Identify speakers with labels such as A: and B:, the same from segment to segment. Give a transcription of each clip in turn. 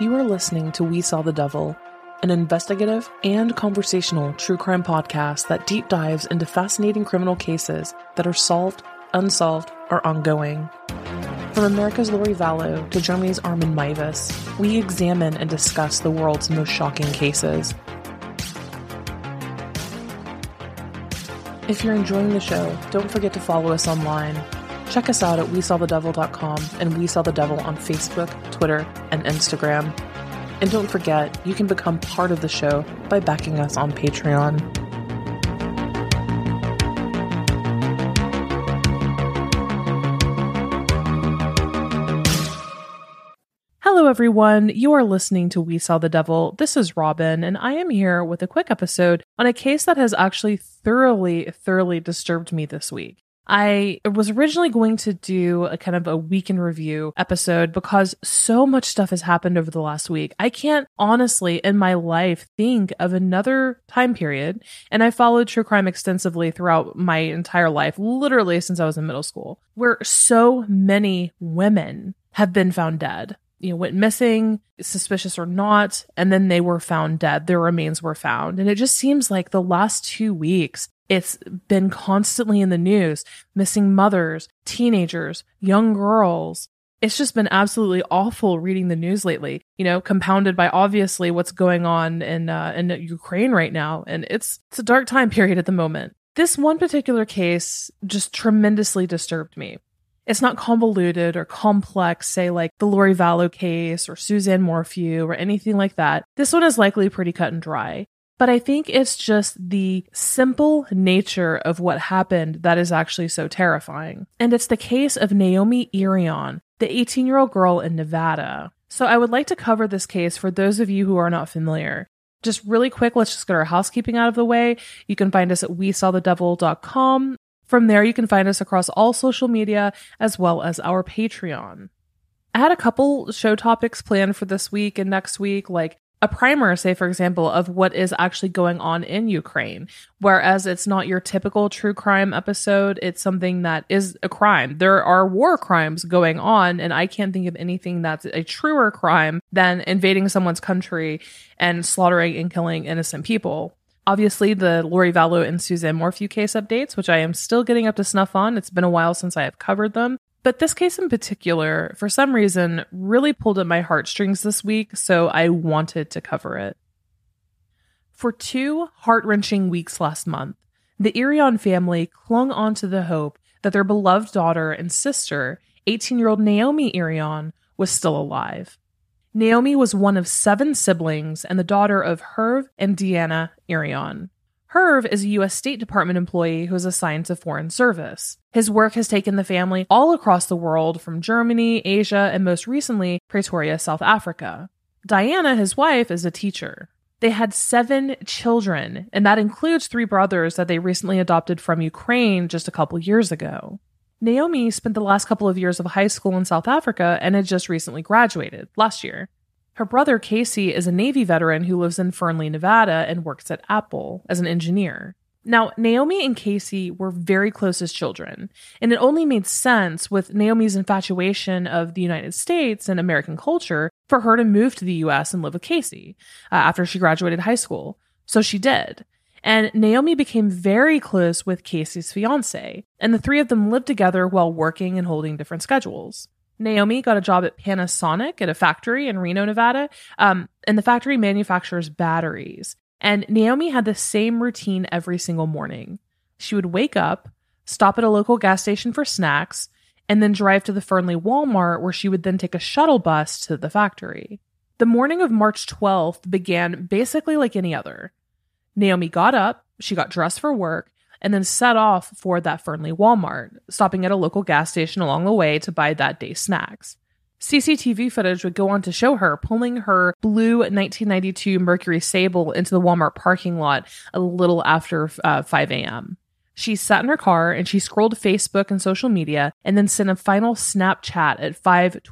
A: You are listening to We Saw the Devil, an investigative and conversational true crime podcast that deep dives into fascinating criminal cases that are solved, unsolved, or ongoing. From America's Lori Vallow to Germany's Armin Meiwes, we examine and discuss the world's most shocking cases. If you're enjoying the show, don't forget to follow us online. Check us out at WeSawTheDevil.com and We Saw the Devil on Facebook, Twitter, and Instagram. And don't forget, you can become part of the show by backing us on Patreon. Hello everyone, you are listening to We Saw the Devil. This is Robin, and I am here with a quick episode on a case that has actually thoroughly disturbed me this week. I was originally going to do a kind of a week in review episode because so much stuff has happened over the last week. I can't honestly in my life think of another time period, and I followed true crime extensively throughout my entire life, literally since I was in middle school, where so many women have been found dead. Went missing, suspicious or not, and then they were found dead. Their remains were found. And it just seems like the last 2 weeks, it's been constantly in the news. Missing mothers, teenagers, young girls. It's just been absolutely awful reading the news lately, compounded by obviously what's going on in Ukraine right now. And it's a dark time period at the moment. This one particular case just tremendously disturbed me. It's not convoluted or complex, say like the Lori Vallow case or Suzanne Morphew or anything like that. This one is likely pretty cut and dry. But I think it's just the simple nature of what happened that is actually so terrifying. And it's the case of Naomi Irion, the 18-year-old girl in Nevada. So I would like to cover this case for those of you who are not familiar. Just really quick, let's just get our housekeeping out of the way. You can find us at WeSawTheDevil.com. From there, you can find us across all social media as well as our Patreon. I had a couple show topics planned for this week and next week, like a primer, say, for example, of what is actually going on in Ukraine. Whereas it's not your typical true crime episode, it's something that is a crime. There are war crimes going on, and I can't think of anything that's a truer crime than invading someone's country and slaughtering and killing innocent people. Obviously, the Lori Vallow and Suzanne Morphew case updates, which I am still getting up to snuff on. It's been a while since I have covered them. But this case in particular, for some reason, really pulled at my heartstrings this week, so I wanted to cover it. For 2 heart-wrenching weeks last month, the Irion family clung on to the hope that their beloved daughter and sister, 18-year-old Naomi Irion, was still alive. Naomi was one of 7 siblings and the daughter of Herve and Deanna Irion. Herve is a U.S. State Department employee who is assigned to Foreign Service. His work has taken the family all across the world, from Germany, Asia, and most recently, Pretoria, South Africa. Diana, his wife, is a teacher. They had 7 children, and that includes 3 brothers that they recently adopted from Ukraine just a couple years ago. Naomi spent the last couple of years of high school in South Africa and had just recently graduated last year. Her brother, Casey, is a Navy veteran who lives in Fernley, Nevada, and works at Apple as an engineer. Now, Naomi and Casey were very close as children, and it only made sense with Naomi's infatuation of the United States and American culture for her to move to the U.S. and live with Casey after she graduated high school. So she did. And Naomi became very close with Casey's fiancé, and the 3 of them lived together while working and holding different schedules. Naomi got a job at Panasonic at a factory in Reno, Nevada, and the factory manufactures batteries. And Naomi had the same routine every single morning. She would wake up, stop at a local gas station for snacks, and then drive to the Fernley Walmart, where she would then take a shuttle bus to the factory. The morning of March 12th began basically like any other. Naomi got up, she got dressed for work, and then set off for that Fernley Walmart, stopping at a local gas station along the way to buy that day's snacks. CCTV footage would go on to show her pulling her blue 1992 Mercury Sable into the Walmart parking lot a little after 5 a.m. She sat in her car and she scrolled Facebook and social media and then sent a final Snapchat at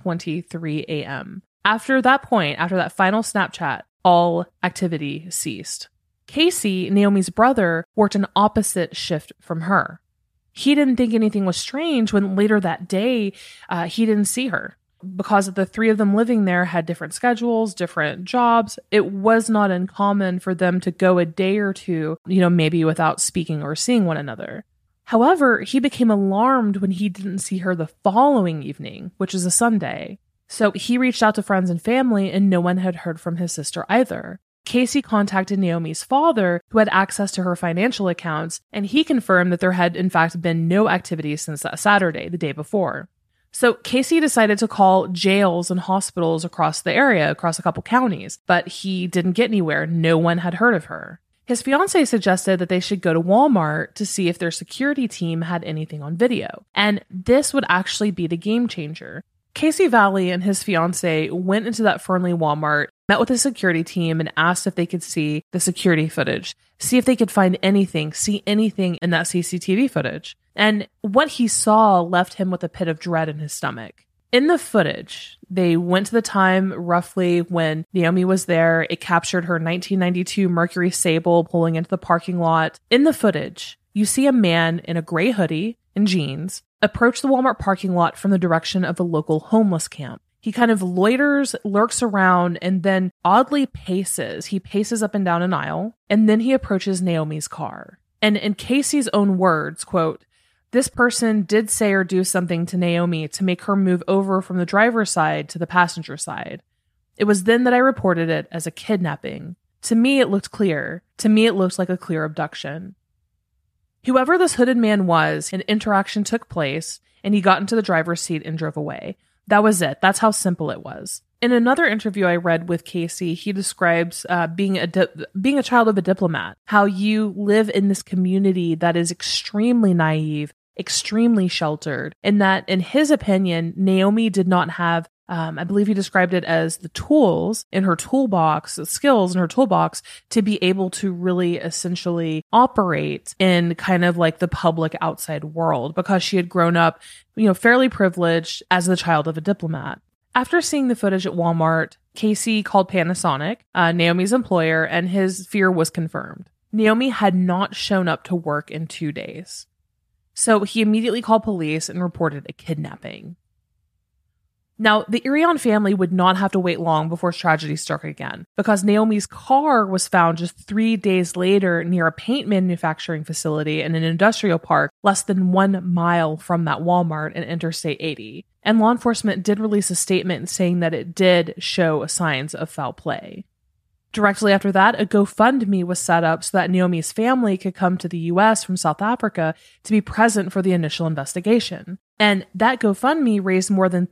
A: 5:23 a.m. After that point, after that final Snapchat, all activity ceased. Casey, Naomi's brother, worked an opposite shift from her. He didn't think anything was strange when later that day, he didn't see her. Because the three of them living there had different schedules, different jobs, it was not uncommon for them to go a day or two, maybe without speaking or seeing one another. However, he became alarmed when he didn't see her the following evening, which is a Sunday. So he reached out to friends and family, and no one had heard from his sister either. Casey contacted Naomi's father, who had access to her financial accounts, and he confirmed that there had in fact been no activity since that Saturday, the day before. So Casey decided to call jails and hospitals across the area, across a couple counties, but he didn't get anywhere. No one had heard of her. His fiancée suggested that they should go to Walmart to see if their security team had anything on video. And this would actually be the game changer. Casey Valley and his fiancée went into that Fernley Walmart, met with the security team, and asked if they could see the security footage, see if they could find anything, see anything in that CCTV footage. And what he saw left him with a pit of dread in his stomach. In the footage, they went to the time roughly when Naomi was there. It captured her 1992 Mercury Sable pulling into the parking lot. In the footage, you see a man in a gray hoodie and jeans approach the Walmart parking lot from the direction of the local homeless camp. He kind of loiters, lurks around, and then oddly paces. He paces up and down an aisle, and then he approaches Naomi's car. And in Casey's own words, quote, "This person did say or do something to Naomi to make her move over from the driver's side to the passenger side. It was then that I reported it as a kidnapping. To me, it looked clear. To me, it looked like a clear abduction." Whoever this hooded man was, an interaction took place, and he got into the driver's seat and drove away. That was it. That's how simple it was. In another interview I read with Casey, he describes being a child of a diplomat, how you live in this community that is extremely naive, extremely sheltered, and that, in his opinion, Naomi did not have, I believe he described it as the tools in her toolbox, the skills in her toolbox to be able to really essentially operate in kind of like the public outside world, because she had grown up, fairly privileged as the child of a diplomat. After seeing the footage at Walmart, Casey called Panasonic, Naomi's employer, and his fear was confirmed. Naomi had not shown up to work in 2 days. So he immediately called police and reported a kidnapping. Now, the Irion family would not have to wait long before tragedy struck again, because Naomi's car was found just 3 days later near a paint manufacturing facility in an industrial park less than 1 mile from that Walmart and Interstate 80. And law enforcement did release a statement saying that it did show signs of foul play. Directly after that, a GoFundMe was set up so that Naomi's family could come to the U.S. from South Africa to be present for the initial investigation. And that GoFundMe raised more than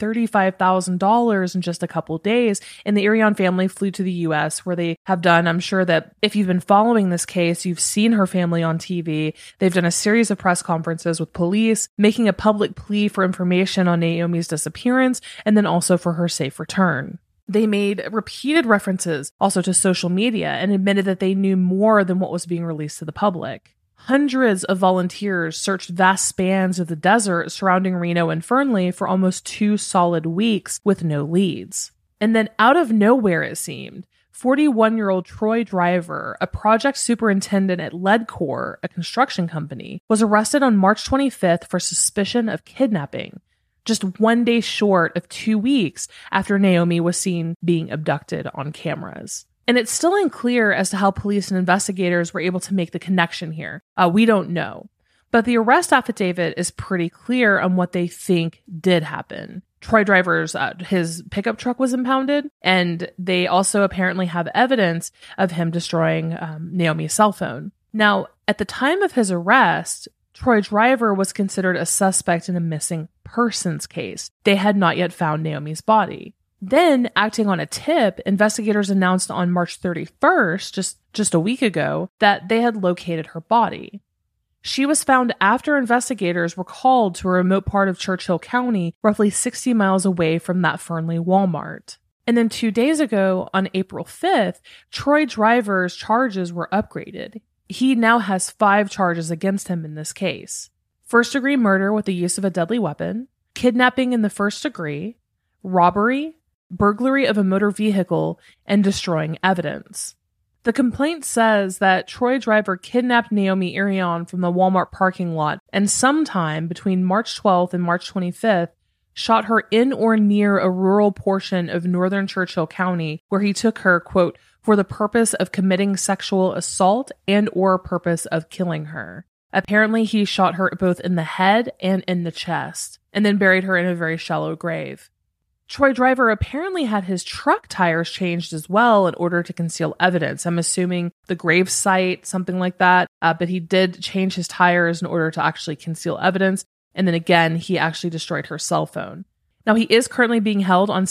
A: $35,000 in just a couple days, and the Irion family flew to the U.S., where they have done, I'm sure that if you've been following this case, you've seen her family on TV. They've done a series of press conferences with police, making a public plea for information on Naomi's disappearance, and then also for her safe return. They made repeated references also to social media and admitted that they knew more than what was being released to the public. Hundreds of volunteers searched vast spans of the desert surrounding Reno and Fernley for almost 2 solid weeks with no leads. And then out of nowhere, it seemed, 41-year-old Troy Driver, a project superintendent at Leadcore, a construction company, was arrested on March 25th for suspicion of kidnapping, just 1 day short of 2 weeks after Naomi was seen being abducted on cameras. And it's still unclear as to how police and investigators were able to make the connection here. We don't know. But the arrest affidavit is pretty clear on what they think did happen. Troy Driver's, his pickup truck was impounded, and they also apparently have evidence of him destroying Naomi's cell phone. Now, at the time of his arrest, Troy Driver was considered a suspect in a missing persons case. They had not yet found Naomi's body. Then, acting on a tip, investigators announced on March 31st, just a week ago, that they had located her body. She was found after investigators were called to a remote part of Churchill County, roughly 60 miles away from that Fernley Walmart. And then 2 days ago, on April 5th, Troy Driver's charges were upgraded. He now has 5 charges against him in this case: first-degree murder with the use of a deadly weapon, kidnapping in the first degree, robbery, burglary of a motor vehicle, and destroying evidence. The complaint says that Troy Driver kidnapped Naomi Irion from the Walmart parking lot, and sometime between March 12th and March 25th, shot her in or near a rural portion of northern Churchill County, where he took her, quote, for the purpose of committing sexual assault and or purpose of killing her. Apparently, he shot her both in the head and in the chest, and then buried her in a very shallow grave. Troy Driver apparently had his truck tires changed as well in order to conceal evidence. I'm assuming the grave site, something like that, but he did change his tires in order to actually conceal evidence. And then again, he actually destroyed her cell phone. Now, he is currently being held on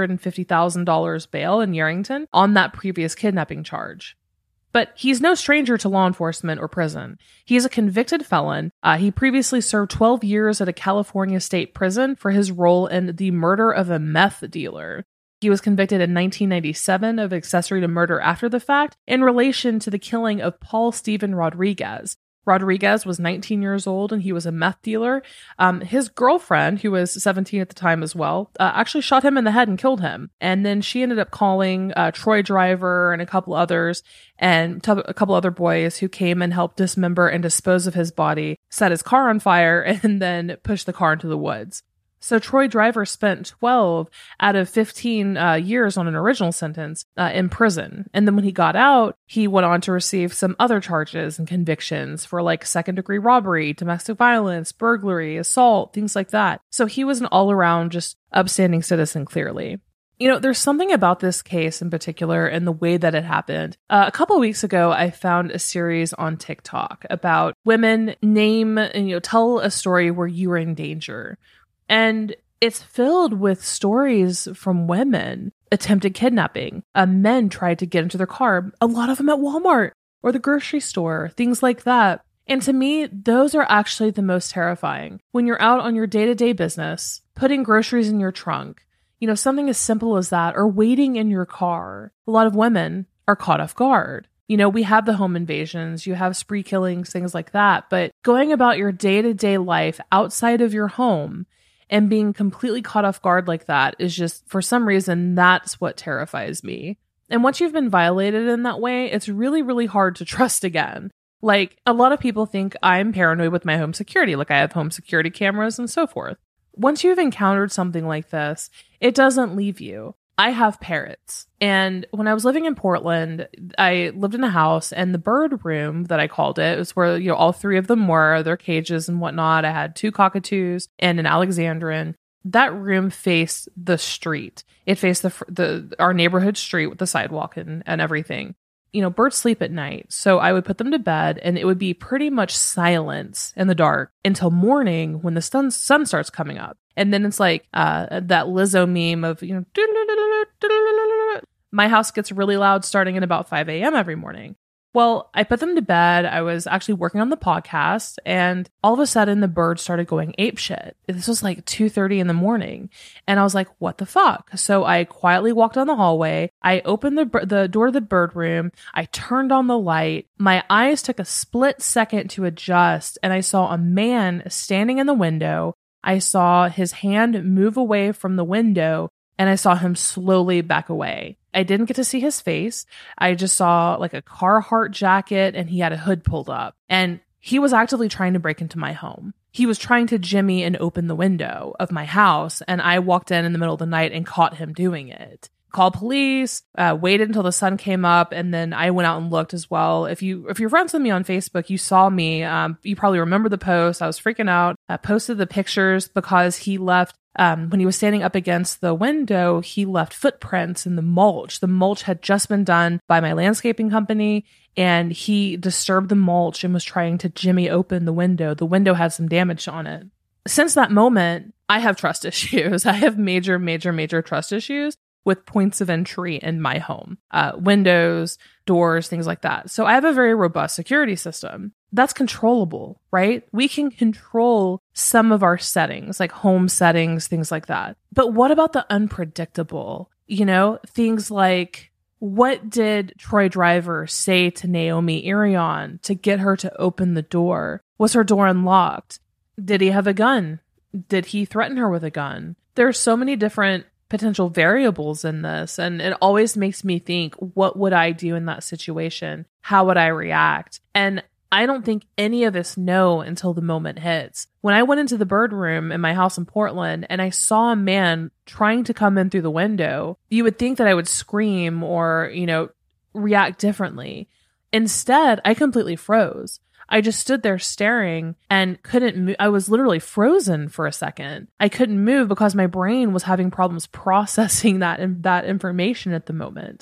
A: $750,000 bail in Yerington on that previous kidnapping charge. But he's no stranger to law enforcement or prison. He is a convicted felon. He previously served 12 years at a California state prison for his role in the murder of a meth dealer. He was convicted in 1997 of accessory to murder after the fact in relation to the killing of Paul Steven Rodriguez. Rodriguez was 19 years old and he was a meth dealer. His girlfriend, who was 17 at the time as well, actually shot him in the head and killed him. And then she ended up calling Troy Driver and a couple others and a couple other boys who came and helped dismember and dispose of his body, set his car on fire, and then pushed the car into the woods. So Troy Driver spent 12 out of 15 years on an original sentence in prison. And then when he got out, he went on to receive some other charges and convictions for like second-degree robbery, domestic violence, burglary, assault, things like that. So he was an all-around just upstanding citizen, clearly. You know, there's something about this case in particular and the way that it happened. A couple of weeks ago, I found a series on TikTok about women name and, tell a story where you were in danger. And it's filled with stories from women attempted kidnapping. Men tried to get into their car, a lot of them at Walmart or the grocery store, things like that. And to me, those are actually the most terrifying. When you're out on your day-to-day business, putting groceries in your trunk, something as simple as that, or waiting in your car, a lot of women are caught off guard. We have the home invasions, you have spree killings, things like that. But going about your day-to-day life outside of your home and being completely caught off guard like that is just, for some reason, that's what terrifies me. And once you've been violated in that way, it's really, really hard to trust again. Like, a lot of people think I'm paranoid with my home security, like I have home security cameras and so forth. Once you've encountered something like this, it doesn't leave you. I have parrots. And when I was living in Portland, I lived in a house, and the bird room that I called it was where, all three of them were, their cages and whatnot. I had 2 cockatoos and an Alexandrian. That room faced the street. It faced our neighborhood street with the sidewalk and everything. Birds sleep at night. So I would put them to bed, and it would be pretty much silence in the dark until morning when the sun starts coming up. And then it's like that Lizzo meme of, my house gets really loud starting at about 5 a.m. every morning. Well, I put them to bed. I was actually working on the podcast, and all of a sudden the birds started going apeshit. This was like 2:30 in the morning. And I was like, what the fuck? So I quietly walked down the hallway. I opened the door to the bird room. I turned on the light. My eyes took a split second to adjust, and I saw a man standing in the window. I saw his hand move away from the window, and I saw him slowly back away. I didn't get to see his face. I just saw like a Carhartt jacket, and he had a hood pulled up, and he was actively trying to break into my home. He was trying to jimmy and open the window of my house, and I walked in the middle of the night and caught him doing it. Called police, waited until the sun came up, and then I went out and looked as well. If you're friends with me on Facebook, you saw me. You probably remember the post. I was freaking out. I posted the pictures because he left, when he was standing up against the window, he left footprints in the mulch. The mulch had just been done by my landscaping company, and he disturbed the mulch and was trying to jimmy open the window. The window had some damage on it. Since that moment, I have trust issues. I have major, major, major trust issues with points of entry in my home, windows, doors, things like that. So I have a very robust security system. That's controllable, right? We can control some of our settings, like home settings, things like that. But what about the unpredictable? Things like, what did Troy Driver say to Naomi Irion to get her to open the door? Was her door unlocked? Did he have a gun? Did he threaten her with a gun? There are so many different potential variables in this, and it always makes me think, what would I do in that situation? How would I react? And I don't think any of us know until the moment hits. When I went into the bird room in my house in Portland and I saw a man trying to come in through the window, you would think that I would scream or, react differently. Instead, I completely froze. I just stood there staring and couldn't move. I was literally frozen for a second. I couldn't move because my brain was having problems processing that information at the moment.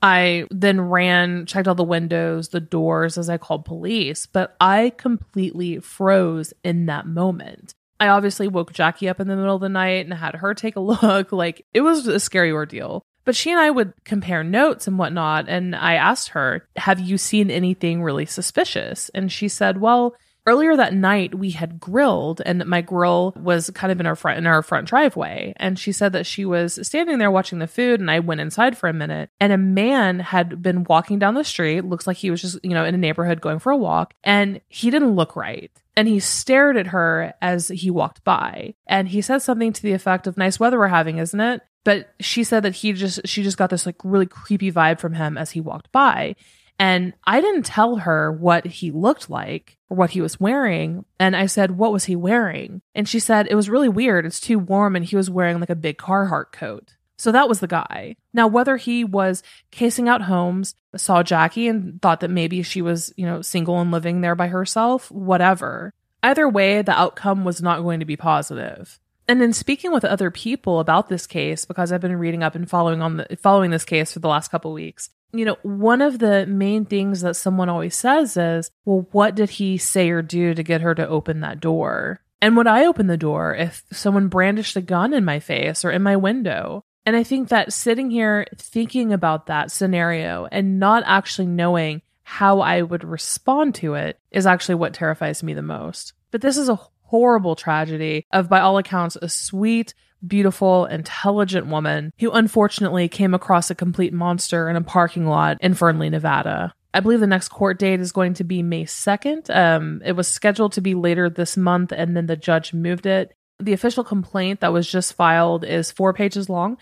A: I then checked all the windows, the doors as I called police, but I completely froze in that moment. I obviously woke Jackie up in the middle of the night and had her take a look. Like, it was a scary ordeal. But she and I would compare notes and whatnot. And I asked her, have you seen anything really suspicious? And she said, well, earlier that night we had grilled and my grill was kind of in our front driveway. And she said that she was standing there watching the food and I went inside for a minute and a man had been walking down the street. Looks like he was just, in a neighborhood going for a walk and he didn't look right. And he stared at her as he walked by. And he said something to the effect of, nice weather we're having, isn't it? But she said that she just got this like really creepy vibe from him as he walked by. And I didn't tell her what he looked like or what he was wearing. And I said, what was he wearing? And she said, it was really weird. It's too warm. And he was wearing like a big Carhartt coat. So that was the guy. Now, whether he was casing out homes, saw Jackie and thought that maybe she was, single and living there by herself, whatever. Either way, the outcome was not going to be positive. And in speaking with other people about this case, because I've been reading up and following this case for the last couple of weeks, one of the main things that someone always says is, well, what did he say or do to get her to open that door? And would I open the door if someone brandished a gun in my face or in my window? And I think that sitting here thinking about that scenario and not actually knowing how I would respond to it is actually what terrifies me the most. But this is a horrible tragedy of, by all accounts, a sweet, beautiful, intelligent woman who unfortunately came across a complete monster in a parking lot in Fernley, Nevada. I believe the next court date is going to be May 2nd. It was scheduled to be later this month, and then the judge moved it. The official complaint that was just filed is 4 pages long.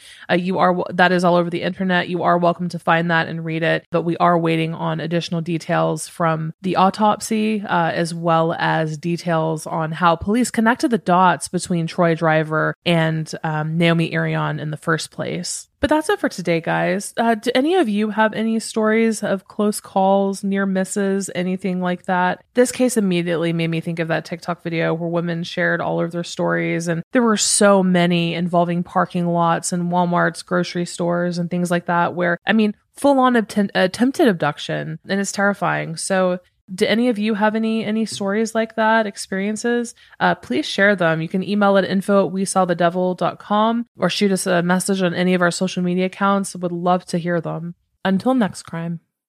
A: That is all over the internet. You are welcome to find that and read it, but we are waiting on additional details from the autopsy, as well as details on how police connected the dots between Troy Driver and Naomi Irion in the first place. But that's it for today, guys. Do any of you have any stories of close calls, near misses, anything like that? This case immediately made me think of that TikTok video where women shared all of their stories. And there were so many involving parking lots and Walmart's, grocery stores and things like that where, full on attempted abduction. And it's terrifying. So do any of you have any stories like that, experiences? Please share them. You can email at info@wesawthedevil.com or shoot us a message on any of our social media accounts. Would love to hear them. Until next crime.